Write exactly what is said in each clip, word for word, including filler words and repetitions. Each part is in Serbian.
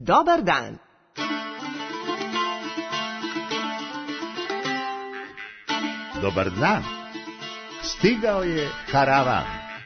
Dobar dan. Dobar dan. Stigao je karavan.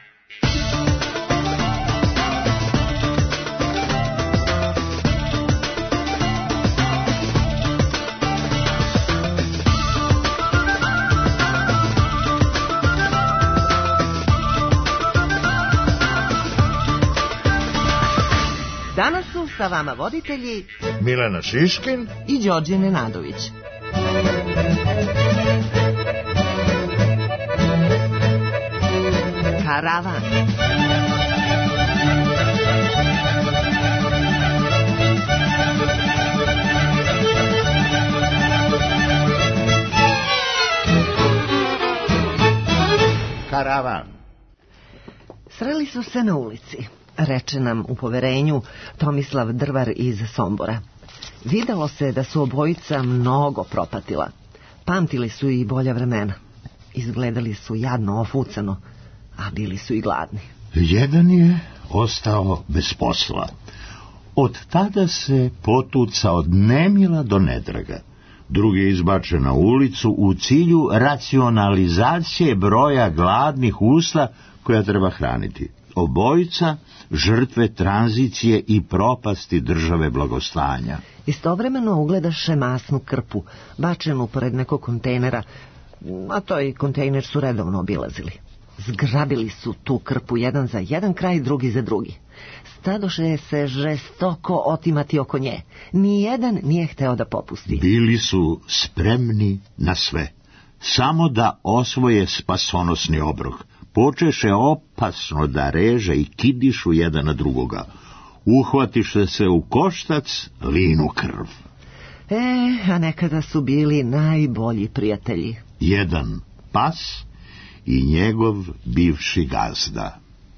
Danas su sa vama voditelji Milena Šiškin i Đorđe Nenadović. Karavan. Karavan. Sreli su se na ulici, reče nam u poverenju Tomislav Drvar iz Sombora. Videlo se da su obojica mnogo propatila. Pamtili su i bolja vremena. Izgledali su jadno ofucano, a bili su i gladni. Jedan je ostao bez posla. Od tada se potuca od nemila do nedraga. Drugi je izbačen na ulicu u cilju racionalizacije broja gladnih usta koja treba hraniti. Obojica žrtve tranzicije i propasti države blagostanja. Istovremeno ugledaše masnu krpu, bačenu pored nekog kontejnera, a to i kontejner su redovno obilazili. Zgrabili su tu krpu jedan za jedan kraj, drugi za drugi. Stadoše se žestoko otimati oko nje. Nijedan nije hteo da popusti. Bili su spremni na sve, samo da osvoje spasonosni obrok. Počeše opasno da reže i kidišu jedan na drugoga. Uhvatiše se u koštac, linu krv. E, a nekada su bili najbolji prijatelji. Jedan pas i njegov bivši gazda.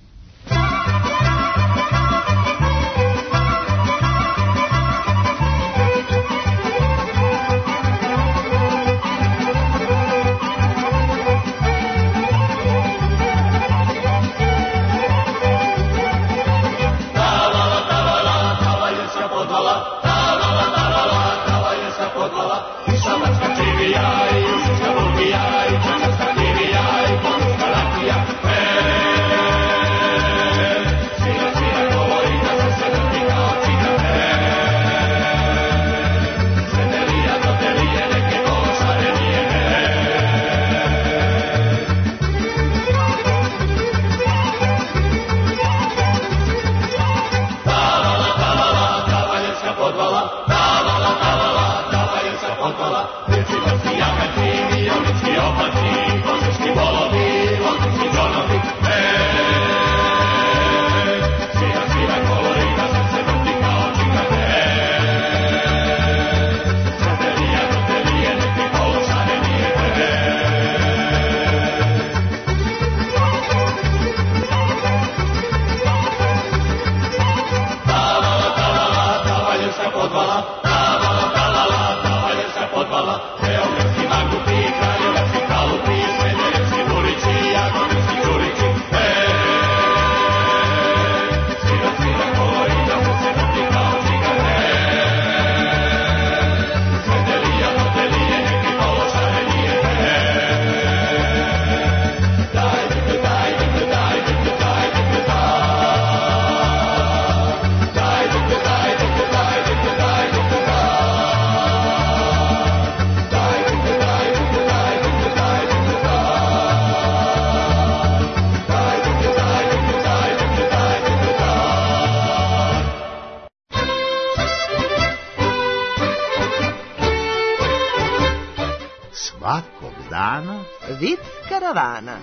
Svakog dana vic karavana.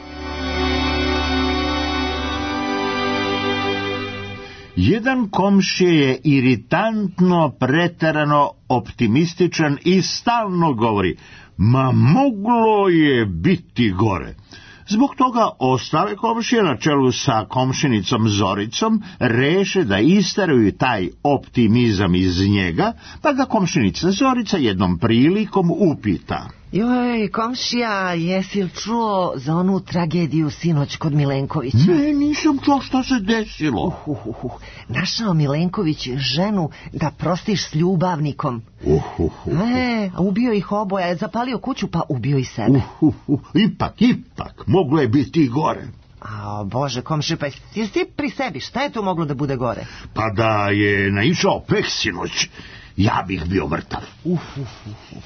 Jedan komšija je iritantno, preterano optimističan i stalno govori: ma moglo je biti gore. Zbog toga ostale komšije na čelu sa komšinicom Zoricom reše da isteraju taj optimizam iz njega, pa ga komšinica Zorica jednom prilikom upita: Joj, komšija, jesi li čuo za onu tragediju sinoć kod Milenkovića? Ne, nisam čuo šta se desilo. Uh, uh, uh, uh. Našao Milenković ženu da prostiš s ljubavnikom. Uh, uh, uh. E, ubio ih oboje, zapalio kuću pa ubio i sebe. Uh, uh, uh. Ipak, ipak, moglo je biti i gore. A, Bože, komši, pa jesi ti pri sebi, šta je to moglo da bude gore? Pa da je naišao peh sinoć, ja bih bio mrtav. Uh, uh, uh, uh.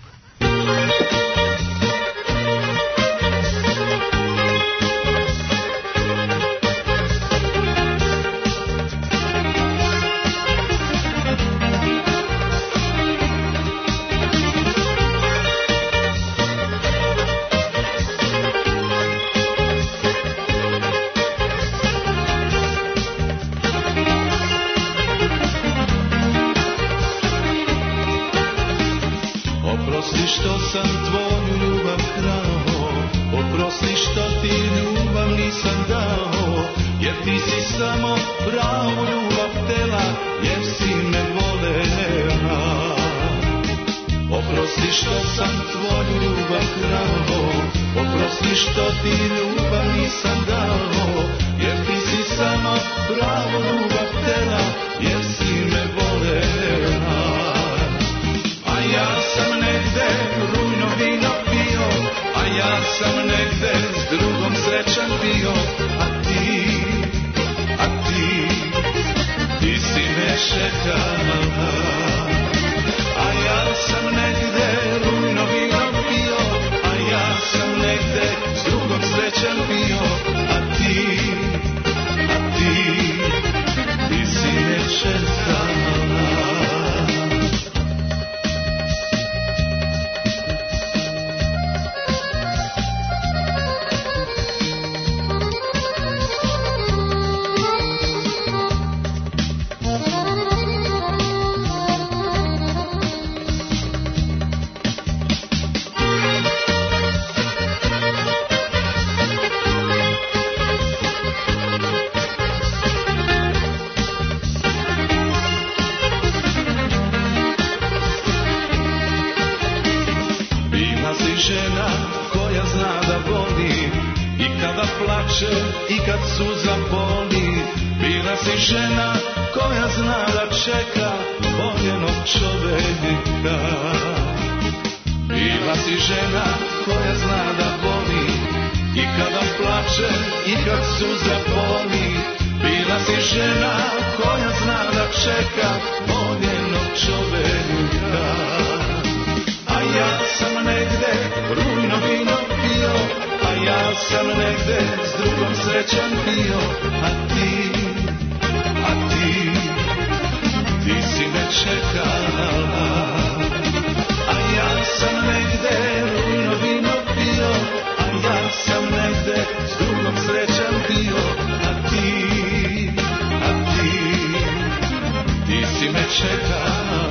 Oprosti što sam tvoju ljubav krao, oprosti što ti ljubav nisam dao, jer ti si samo pravu ljubav htela, jer si me volela. Oprosti što sam tvoju ljubav krao, oprosti što ti ljubav nisam dao, jer ti si samo pravu ljubav htela, jer si me volela. A ja sam negde rujno vino pio, a ja sam negde s drugom srećan bio, a ti, a ti, ti si me čekala. A ja sam negde rujno vino pio, a ja sam negde s drugom srećan bio, a ti, a ti, ti si me čekala. Žena koja zna da voli i kada plače i kad suza boli. Bila si žena koja zna da čeka voljenog čoveka. Bila si žena koja zna da voli i kada plače i kad suza boli. Bila si žena koja zna da čeka voljenog čoveka. A ja sam negde rujno vino pio, a ja sam negde s drugom srećan bio, a ti, a ti, ti si me čekala. A ja sam negde rujno vino pio, a ja sam negde s drugom srećan bio, a ti, a ti, ti si me čekala.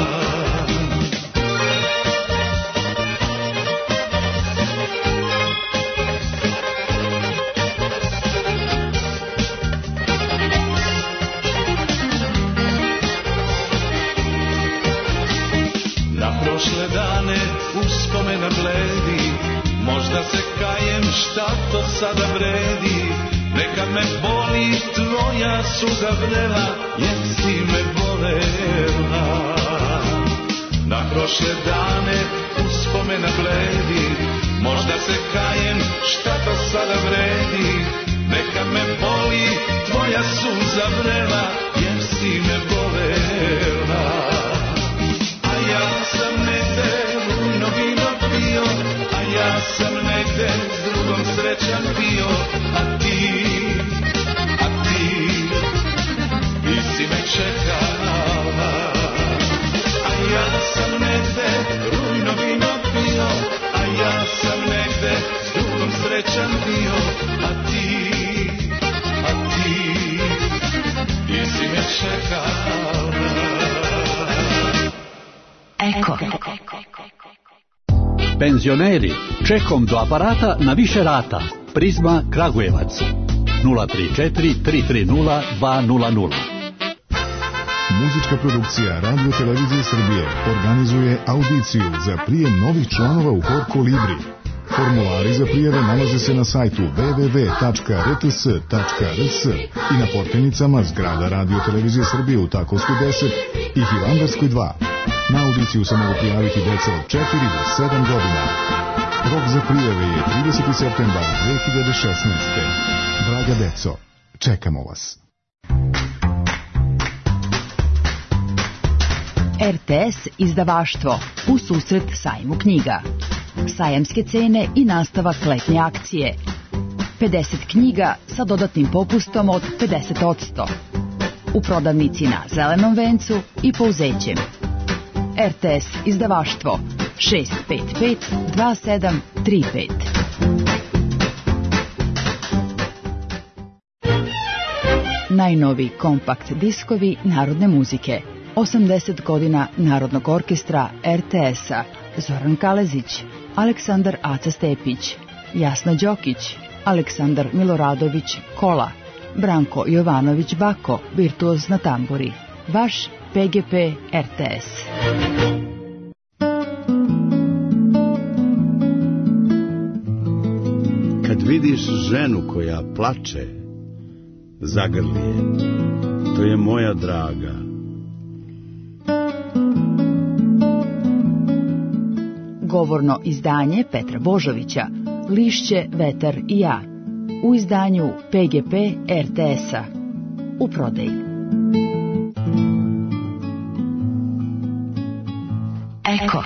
Prošle dane uspomena bledi, možda se kajem šta to sada vredi. Nekad me boli tvoja suza vrela, jer si me volela. Na prošle dane uspomena bledi, možda se kajem šta to sada vredi. Nekad me boli tvoja suza vrela, jer si me volela. Ja sam negde rujno vino pio, a ja sam negde s drugom srećan bio, a ti, a ti, ti si me čekala. A ja sam negde rujno vino pio, a ja sam negde s drugom srećan bio, a ti, a ti, ti si me čekala. Eko. Penzioneri, čekom do aparata na više rata. Prizma Kragujevac nula tri četiri tri tri nula dva nula nula. muzička produkcija Radio Televizije Srbije organizuje audiciju za prijem novih članova u Hor Kolibri. Formulari za prijave nalaze se na sajtu w w w tačka r t s tačka r s i na portenicama zgrada Radio Televizije Srbije u Takovskoj deset i Hilandarskoj dva. Na audiciju se mogu prijaviti deca od četiri do sedam godina. Rok za prijave je trideseti septembar dve hiljade šesnaeste. Draga deco, čekamo vas. R T S izdavaštvo u susret sajmu knjiga. Sajamske cene i nastavak letnje akcije. pedeset knjiga sa dodatnim popustom od pedeset posto. U prodavnici na Zelenom vencu i Pouzećem. R T S izdavaštvo šest pet pet dva sedam tri pet. Najnovi kompakt diskovi narodne muzike. osamdeset godina Narodnog orkestra R T S-a. Zoran Kalezić, Aleksandar Aca Stepić, Jasna Đokić, Aleksandar Miloradović Kola, Branko Jovanović Bako, virtuoz na tamburi. Vaš P G P R T S. Kad vidiš ženu koja plače, zagrli je, to je moja draga. Govorno izdanje Petra Božovića, Lišće, vetar i ja, u izdanju P G P R T S-a, u prodaji. Eko.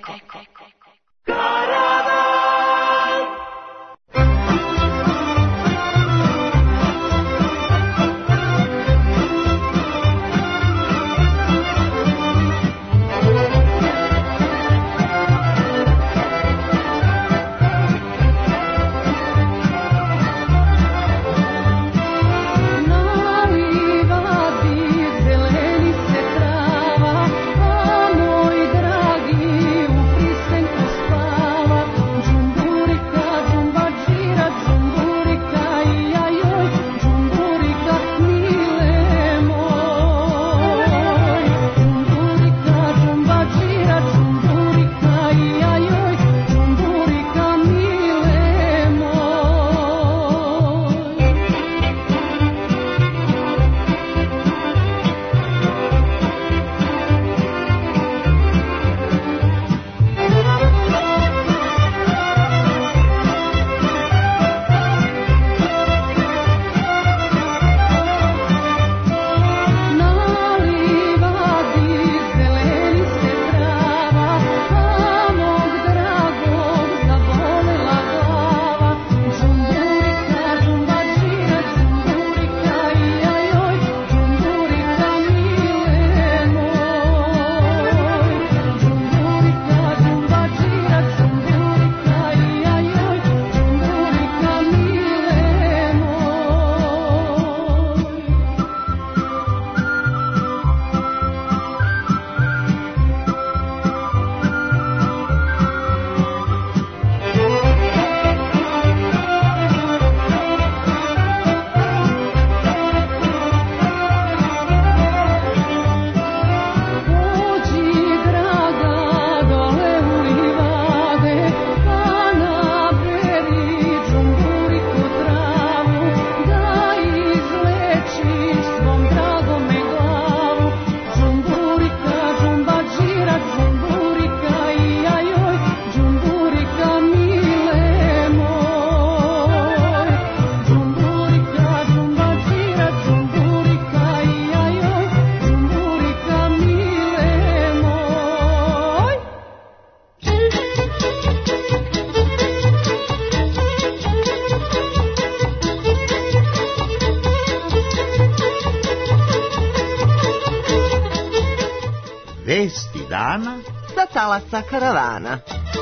Vesti dana sa talasa karavana.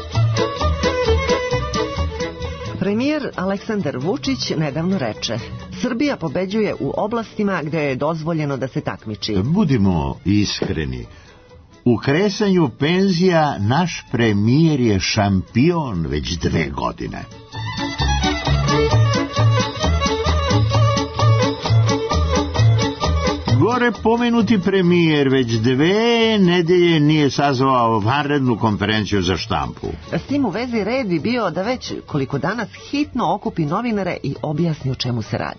Premijer Aleksandar Vučić nedavno reče: Srbija pobeđuje u oblastima gde je dozvoljeno da se takmiči. Budimo iskreni. U kresanju penzija naš premijer je šampion već dve godine. gore pomenuti premijer već dve nedelje nije sazvao vanrednu konferenciju za štampu. S tim u vezi red bi bio da već koliko danas hitno okupi novinare i objasni o čemu se radi.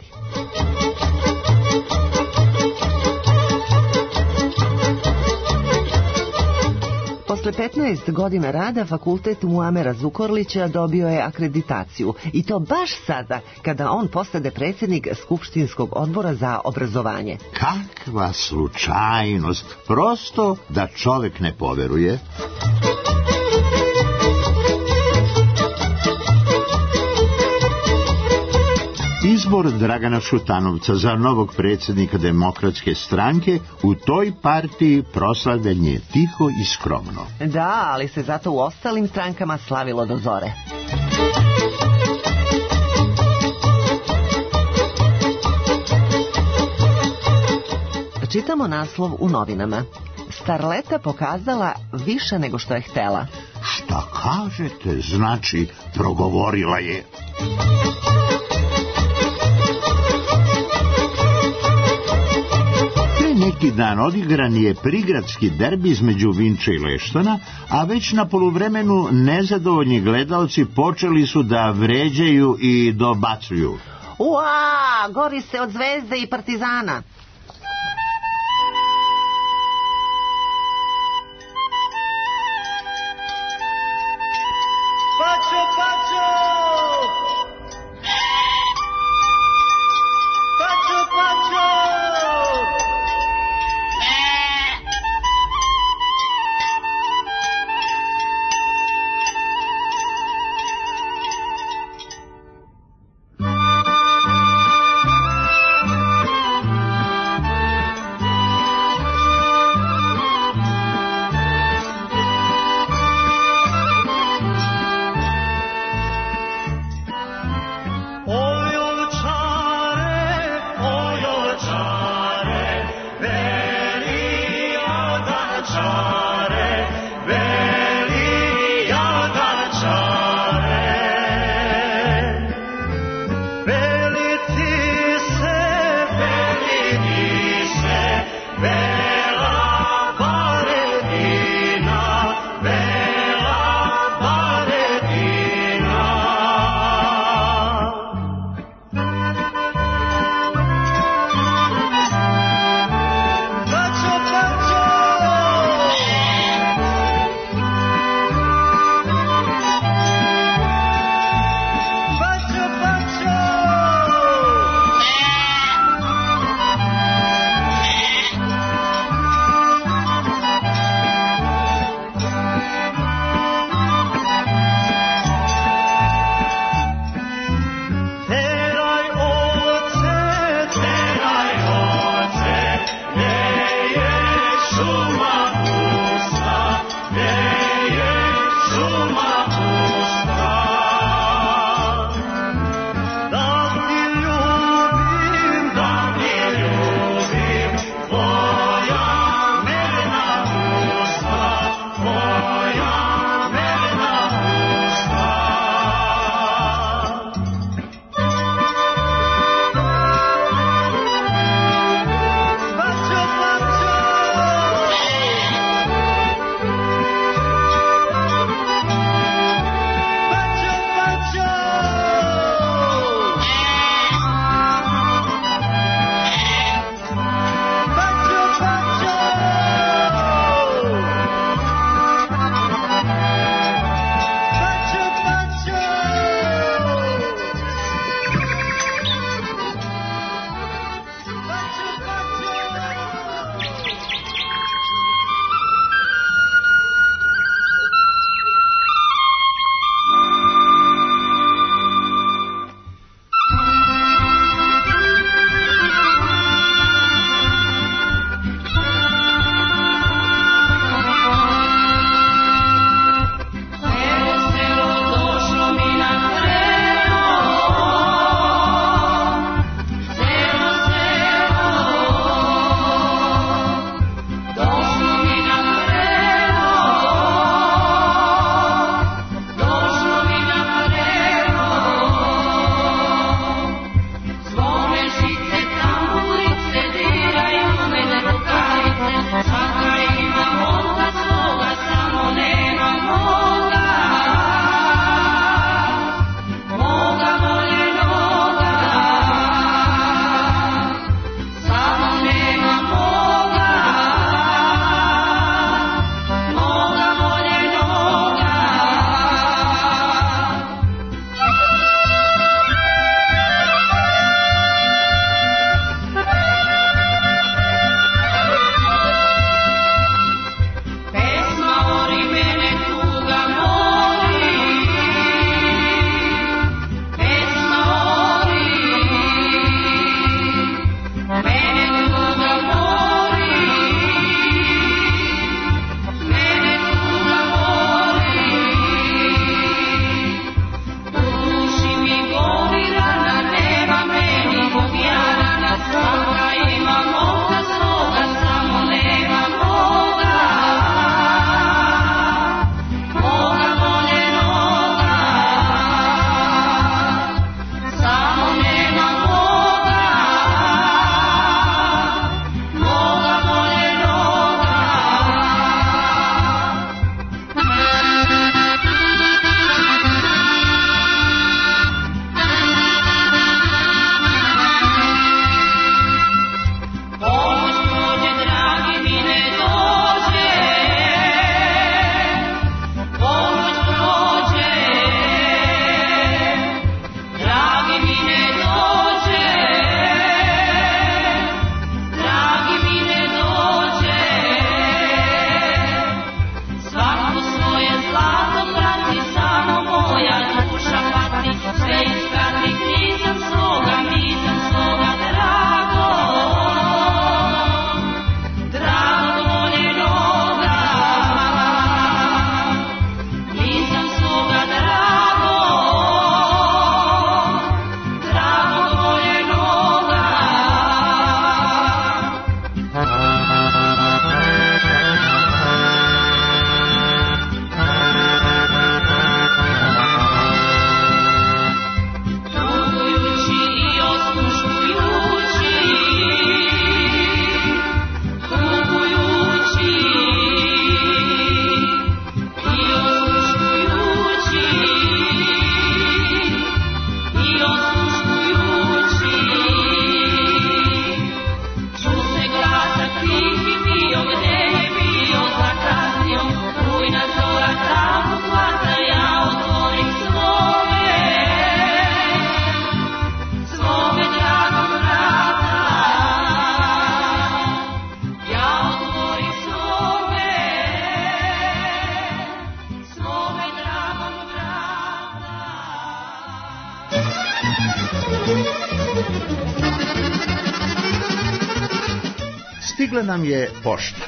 Posle petnaest godina rada, fakultet Muamera Zukorlića dobio je akreditaciju. I to baš sada, kada on postade predsjednik Skupštinskog odbora za obrazovanje. Kakva slučajnost! Prosto da čovek ne poveruje. Izbor Dragana Šutanovca za novog predsjednika Demokratske stranke u toj partiji proslavljen je tiho i skromno. Da, ali se zato u ostalim strankama slavilo do zore. Čitamo naslov u novinama. Starleta pokazala više nego što je htela. Šta kažete, znači progovorila je. Neki dan odigran je prigradski derbi između Vinče i Leštana, a već na poluvremenu nezadovoljni gledaoci počeli su da vređaju i dobacuju. Ua, gori se od Zvezde i Partizana. Pačo, Pačo! Pačo, Pačo! Stigla nam je pošta.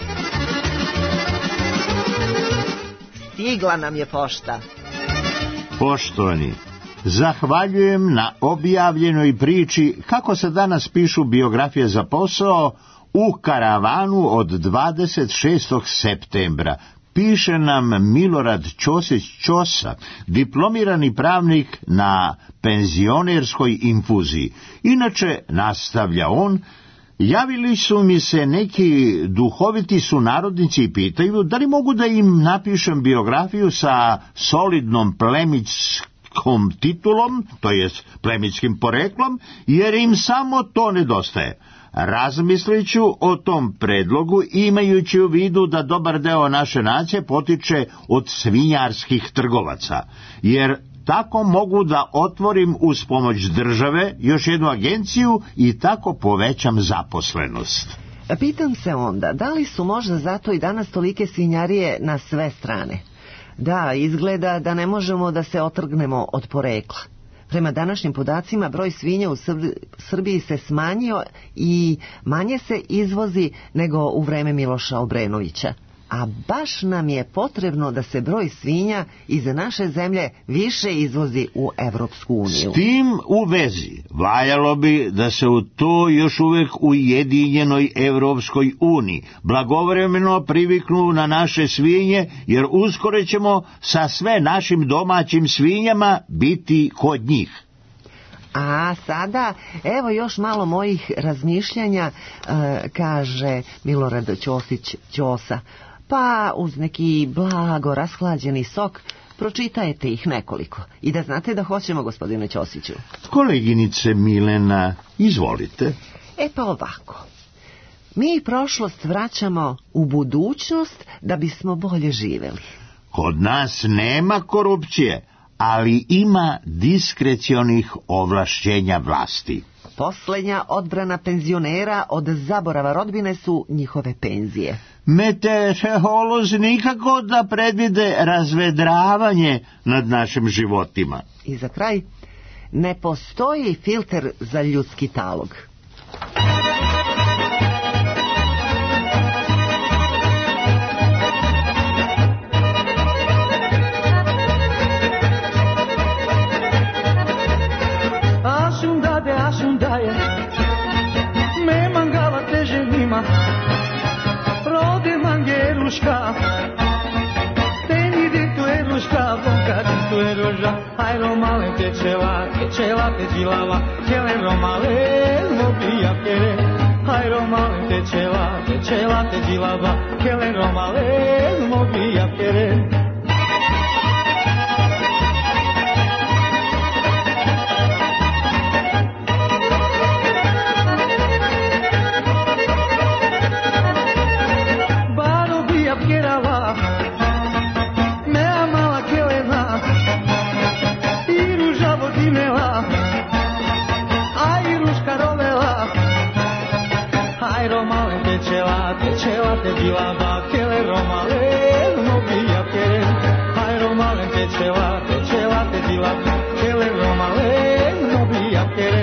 Stigla nam je pošta. Poštovani, zahvaljujem na objavljenoj priči kako se danas pišu biografije za posao u karavanu od dvadeset šestog septembra. Piše nam Milorad Ćosić Ćosa, diplomirani pravnik na penzionerskoj infuziji. Inače, nastavlja on, javili su mi se neki duhoviti sunarodnici i pitaju da li mogu da im napišem biografiju sa solidnom plemićskom titulom, to jest plemićskim poreklom, jer im samo to nedostaje. Razmisliću o tom predlogu, imajući u vidu da dobar deo naše nacije potiče od svinjarskih trgovaca, jer tako mogu da otvorim uz pomoć države još jednu agenciju i tako povećam zaposlenost. Pitam se onda, da li su možda zato i danas tolike svinjarije na sve strane? Da, izgleda da ne možemo da se otrgnemo od porekla. Prema današnjim podacima, broj svinja u Srbiji se smanjio i manje se izvozi nego u vreme Miloša Obrenovića. A baš nam je potrebno da se broj svinja iz naše zemlje više izvozi u Evropsku uniju. S tim u vezi valjalo bi da se u to još uvek ujedinjenoj Evropskoj uniji blagovremeno priviknu na naše svinje, jer uskoro ćemo sa sve našim domaćim svinjama biti kod njih. A sada, evo još malo mojih razmišljanja, e, kaže Milorad Ćosić Ćosa. Pa uz neki blago rashlađeni sok pročitajte ih nekoliko. I da znate da hoćemo, gospodine Ćosiću. Koleginice Milena, izvolite. E pa ovako. Mi prošlost vraćamo u budućnost da bismo bolje živeli. Kod nas nema korupcije, ali ima diskrecionih ovlašćenja vlasti. Poslednja odbrana penzionera od zaborava rodbine su njihove penzije. Meteorolozi nikako da predvide razvedravanje nad našim životima. I za kraj, ne postoji filter za ljudski talog. Aşundade, aşundaje, me mangala teže nima, rode mangeruška, teni de tu eruška, bonka de tu eruža, aj romale te čela, te čela te džilava, kele romale, mobija kere, aj romale te čela, te čela te džilava, kele romale, mobija kere. Te džilava, kele romale, mobija kere, aj romale te čela, te čela te džilava, kele romale, mobija kere.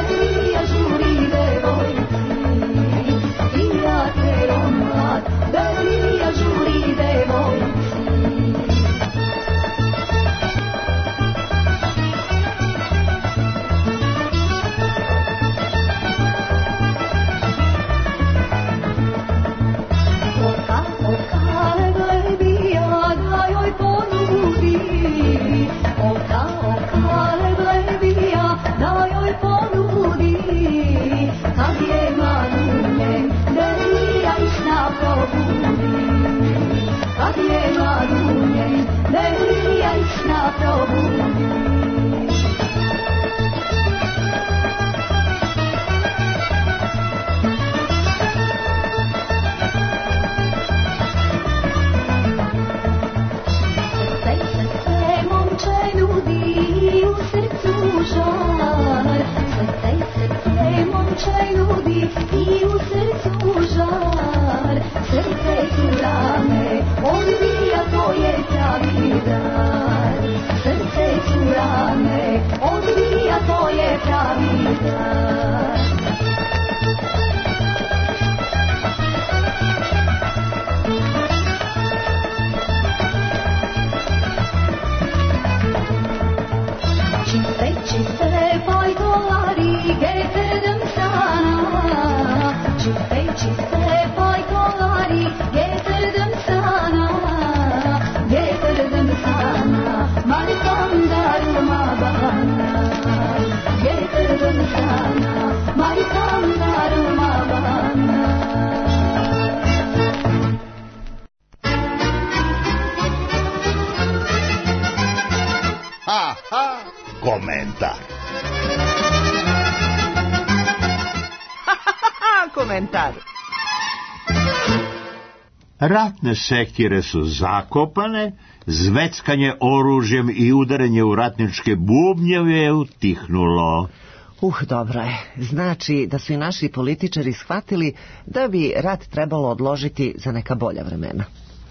Dai Komentar. Komentar. Ratne sekire su zakopane, zveckanje oružjem i udaranje u ratničke bubnjeve je utihnulo. Uh, dobro je. Znači da su i naši političari shvatili da bi rat trebalo odložiti za neka bolja vremena.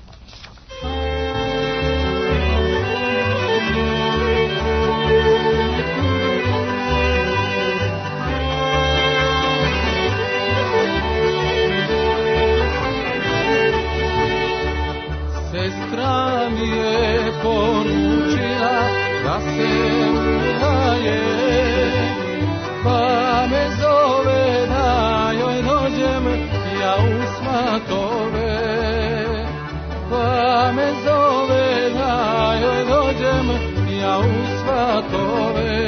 Sestra mi je poručila da se udaje, pa me zove da joj dođem ja u svatove, pa me zove da joj dođem ja u svatove.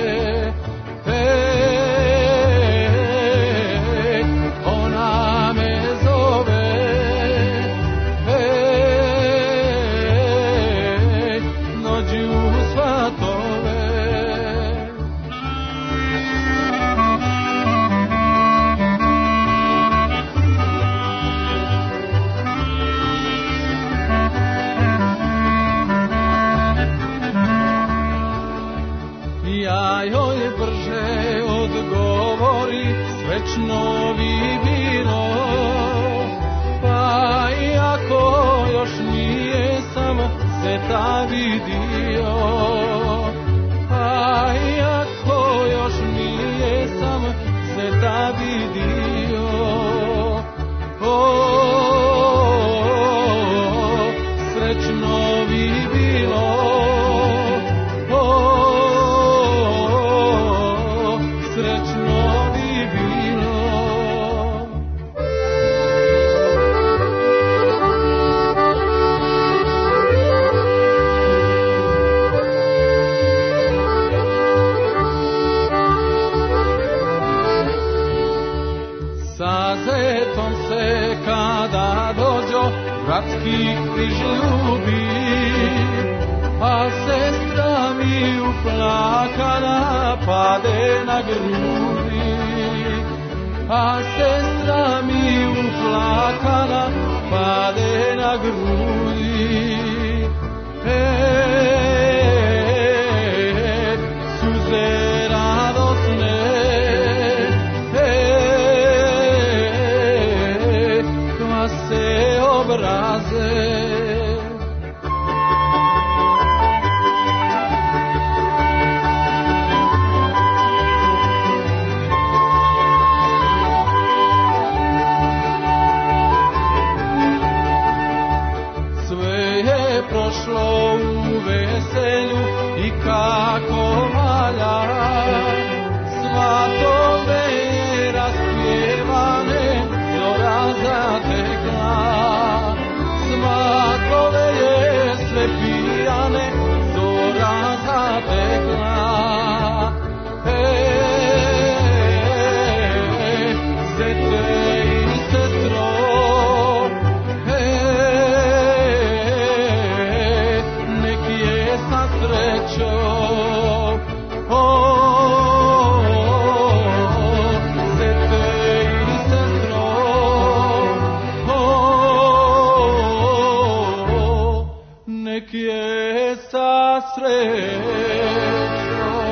Ej, ona me zove, ej, dođi u svatove. Ja joj brže odgovori, srećno bi bilo, pa iako još nije sam se ta vidio, pa iako još nije sam se ta vidio. O, srećno bi bilo, srećno bi bilo. Sa zetom se kada dođo bratski križ ljubi, a sestra mi uplakana pade na grudi, a sestra mi uplakana pade na grudi. Ej, suze radosne, ej, kvase obraze. Prošlo u veselju i kako valja, svatove raspjevane zora zatekla, svatove je sve pijane zora zatekla. Ej, zete i sestro, ej, nek je sa srećom.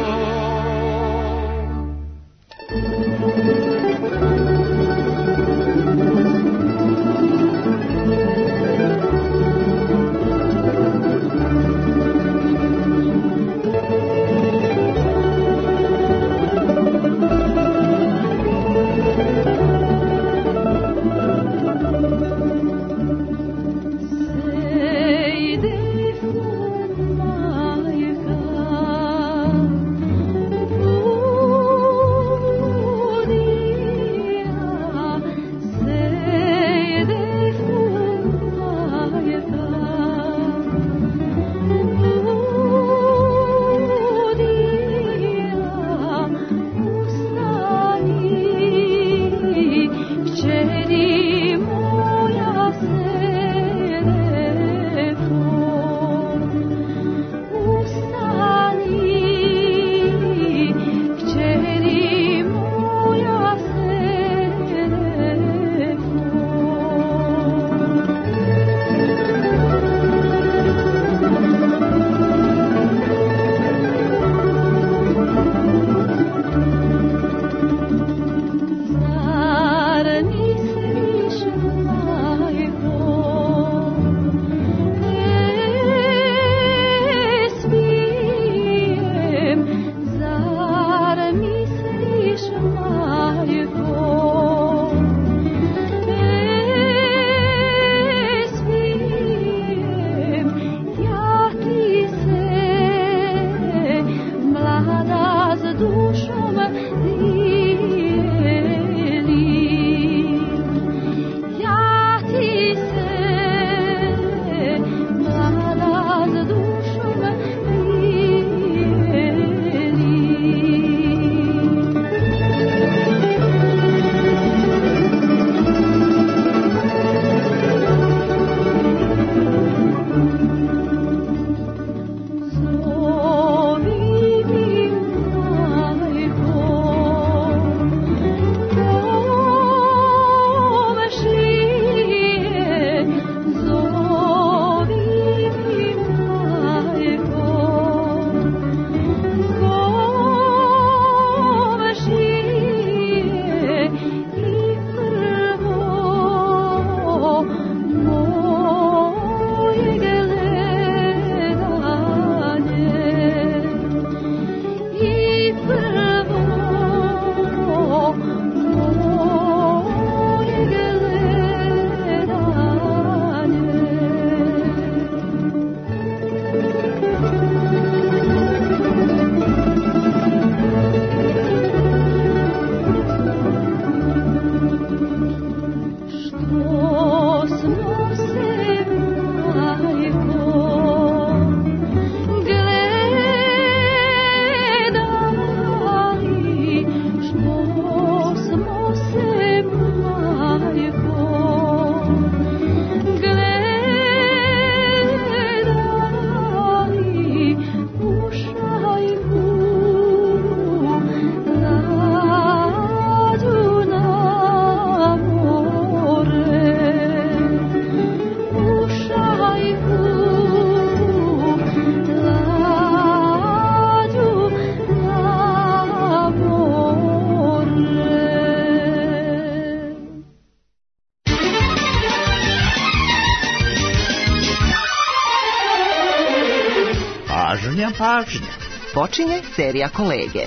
Pažnja, pažnja. Počinje serija Kolege.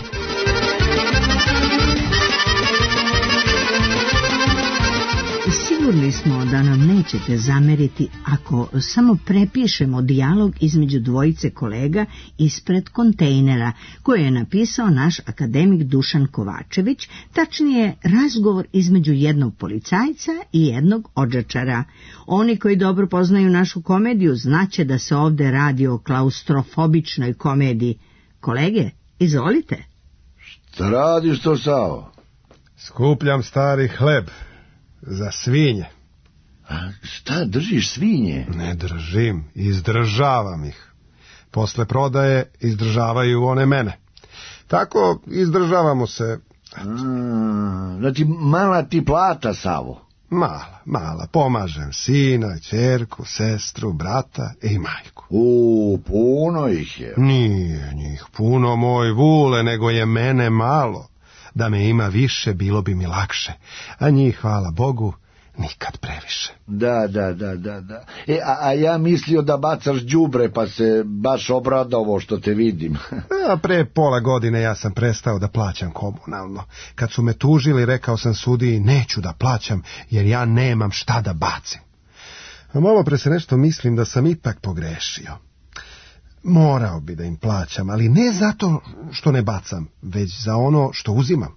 Sigurni smo da nam nećete zameriti ako samo prepišemo dijalog između dvojice kolega ispred kontejnera koje je napisao naš akademik Dušan Kovačević, tačnije razgovor između jednog policajca i jednog odžačara. Oni koji dobro poznaju našu komediju znaće da se ovde radi o klaustrofobičnoj komediji. Kolege, izvolite. Šta radiš to, Sao? Skupljam stari hleb. Za svinje. A šta, držiš svinje? Ne držim, izdržavam ih. Posle prodaje izdržavaju one mene. Tako izdržavamo se. A, znači mala ti plata, Savo. Mala, mala. Pomažem sina, ćerku, sestru, brata i majku. U, puno ih je. Nije njih puno, moj Vule, nego je mene malo. Da me ima više, bilo bi mi lakše. A njih, hvala Bogu, nikad previše. Da, da, da, da, da. E, a, a ja mislio da bacaš đubre, pa se baš obradovo što te vidim. A pre pola godine ja sam prestao da plaćam komunalno. Kad su me tužili, rekao sam sudiji, neću da plaćam, jer ja nemam šta da bacim. A malo pre se nešto mislim da sam ipak pogrešio. Morao bi da im plaćam, ali ne zato što ne bacam, već za ono što uzimam.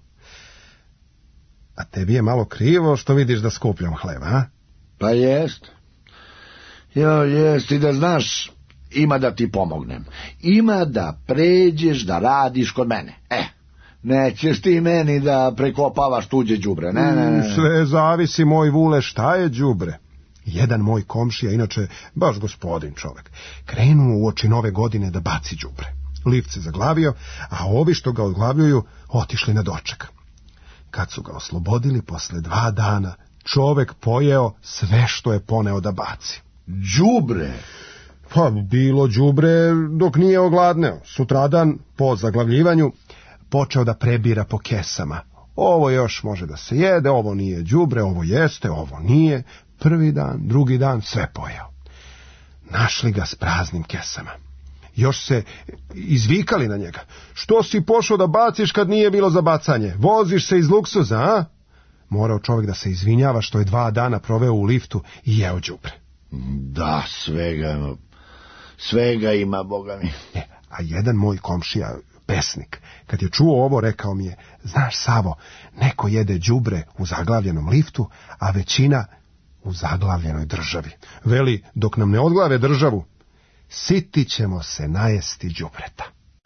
A tebi je malo krivo što vidiš da skupljam hleba, a? Pa jest. Jo, jest, i da znaš, ima da ti pomognem. Ima da pređeš da radiš kod mene. E, nećeš ti meni da prekopavaš tuđe đubre, ne, ne, ne. Sve zavisi, moj Vule, šta je đubre. Jedan moj komšija, inače baš gospodin čovek, krenuo uoči nove godine da baci đubre. Lift se zaglavio, a ovi što ga odglavljuju otišli na doček. Kad su ga oslobodili posle dva dana, čovek pojeo sve što je poneo da baci. Đubre? Pa bilo đubre dok nije ogladneo. Sutradan, po zaglavljivanju, počeo da prebira po kesama. Ovo još može da se jede, ovo nije đubre, ovo jeste, ovo nije. Prvi dan, drugi dan, sve pojeo. Našli ga s praznim kesama. Još se izvikali na njega. Što si pošao da baciš kad nije bilo za bacanje? Voziš se iz luksuza, a? Morao čovjek da se izvinjava što je dva dana proveo u liftu i jeo đubre. Da, svega, svega ima, Boga mi. E, a jedan moj komšija, pesnik, kad je čuo ovo, rekao mi je, znaš, Savo, neko jede đubre u zaglavljenom liftu, a većina u zaglavljenoj državi. Veli, dok nam ne odglave državu, sitit ćemo se najesti đubreta.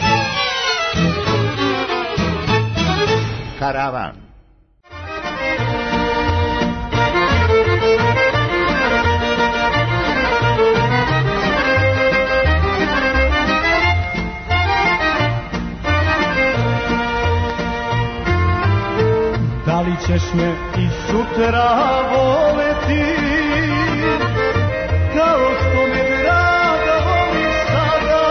Karavan. Da li ćeš me i sutra voleti, kao što me draga voli sada?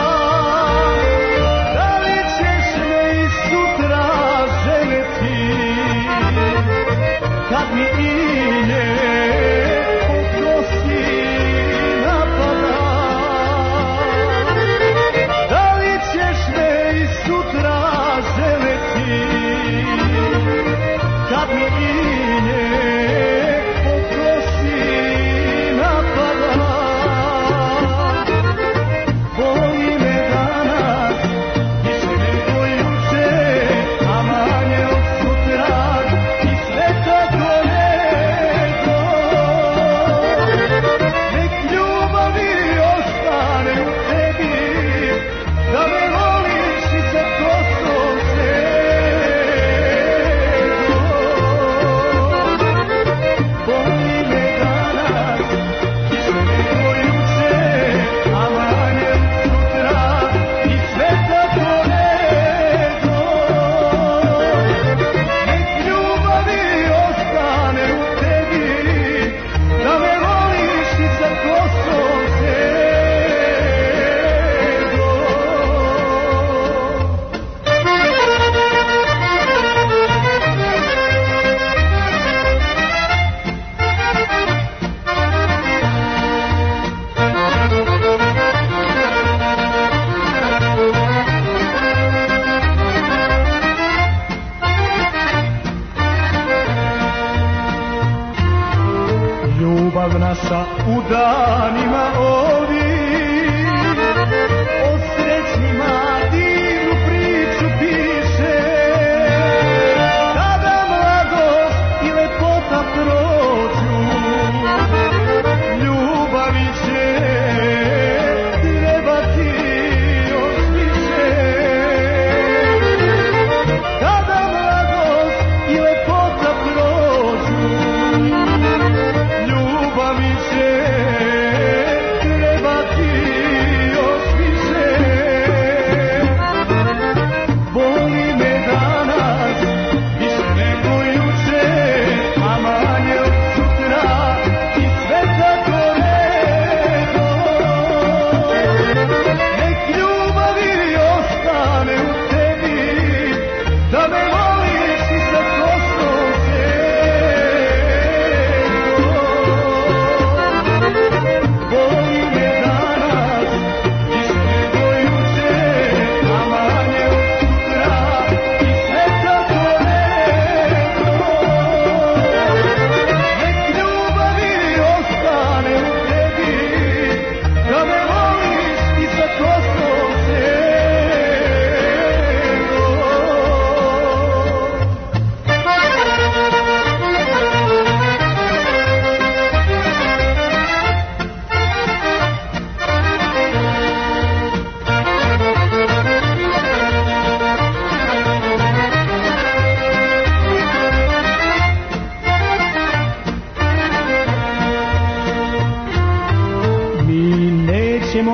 Da li ćeš me i sutra želeti, kad mi inje po kosi napada? Da li ćeš me i sutra želeti, kad mi inje po kosi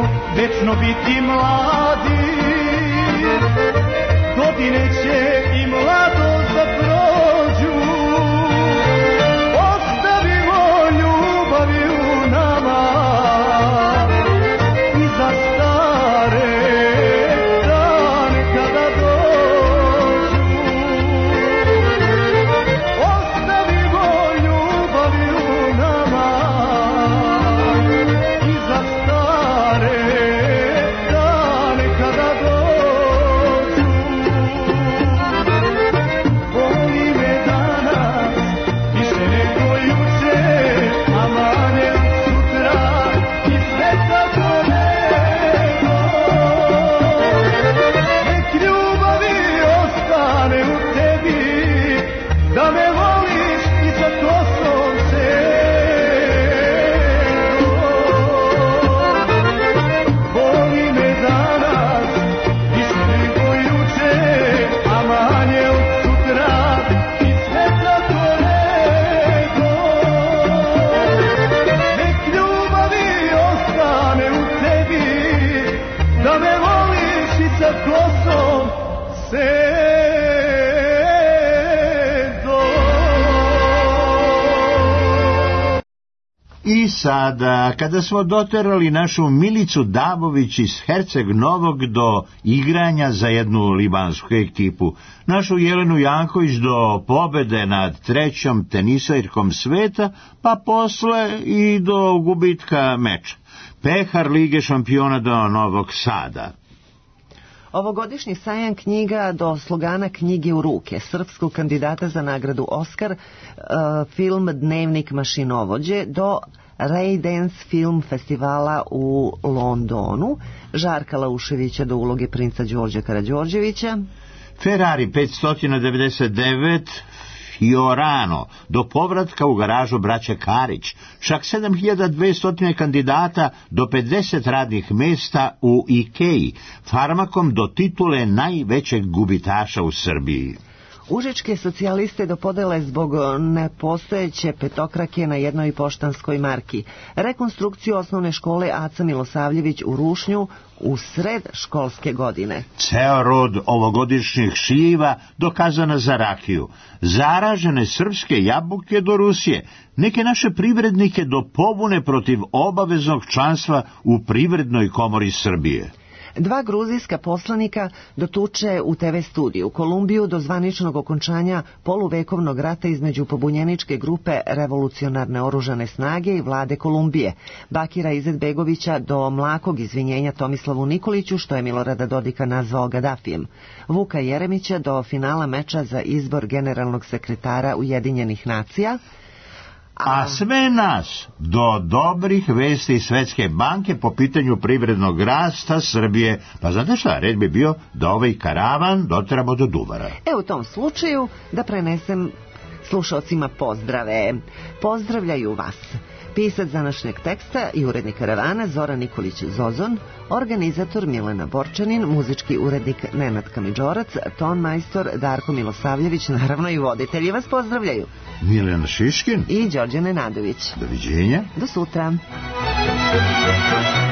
večno biti mladi, godine će i mladost da prođu, ostavimo ljubavi u nama i za stare dane kada dođu, ostavimo ljubavi u nama i za stare dane kada dođu. Boli me danas više nego juče, a manje sutra i sve tako nego. Nek ljubavi ostane u tebi, da me voliš i za kosom sedom. Boli me danas više nego juče, a manje od sutra i sve tako nego. Nek ljubavi ostane u tebi, da me voliš i sa kosom sedom. I sada, kada smo doterali našu Milicu Dabović iz Herceg Novog do igranja za jednu libansku ekipu, našu Jelenu Janković do pobede nad trećom tenisarkom sveta, pa posle i do gubitka meča, pehar Lige šampiona do Novog Sada. Ovogodišnji sajam knjiga do slogana Knjige u ruke, srpskog kandidata za nagradu Oskar, uh, film Dnevnik mašinovođe, do Ray Dance film festivala u Londonu, Žarka Lauševića do uloge princa Đorđa Karađorđevića, Ferrari petsto devedeset devet Fiorano do povratka u garažu braće Karić, čak sedam hiljada dvesta kandidata do pedeset radnih mesta u Ikeji, Farmakom do titule najvećeg gubitaša u Srbiji. Užičke socijaliste do podele zbog nepostojeće petokrake na jednoj poštanskoj marki, rekonstrukciju osnovne škole Aca Milosavljević u Rušnju u sred školske godine. Ceo rod ovogodišnjih šljiva dokazana za rakiju, zaražene srpske jabuke do Rusije, neke naše privrednike do pobune protiv obaveznog članstva u Privrednoj komori Srbije. Dva gruzijska poslanika dotuče u te ve studiju Kolumbiju do zvaničnog okončanja poluvekovnog rata između pobunjeničke grupe Revolucionarne oružane snage i vlade Kolumbije, Bakira Izetbegovića do mlakog izvinjenja Tomislavu Nikoliću, što je Milorada Dodika nazvao Gaddafijem, Vuka Jeremića do finala meča za izbor generalnog sekretara Ujedinjenih nacija, a sve nas do dobrih vesti Svetske banke po pitanju privrednog rasta Srbije. Pa znate šta, red bi bio da ovaj karavan doteramo do Duvara. E, u tom slučaju da prenesem slušalcima pozdrave. Pozdravljaju vas pisac današnjeg teksta i urednik karavana Zoran Nikolić Zozon, organizator Milena Borčanin, muzički urednik Nenad Kamidžorac, ton majstor Darko Milosavljević, naravno i voditelji vas pozdravljaju Milena Šiškin i Đorđe Nenadović. Doviđenja. Do sutra.